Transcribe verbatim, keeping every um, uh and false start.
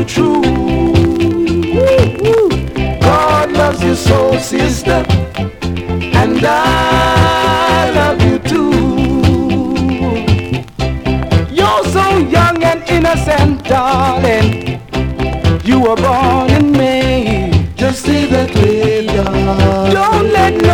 true. God loves you so, sister, and I love you too. You're so young and innocent, darling. You were born in May. Just say that way, darling. Don't let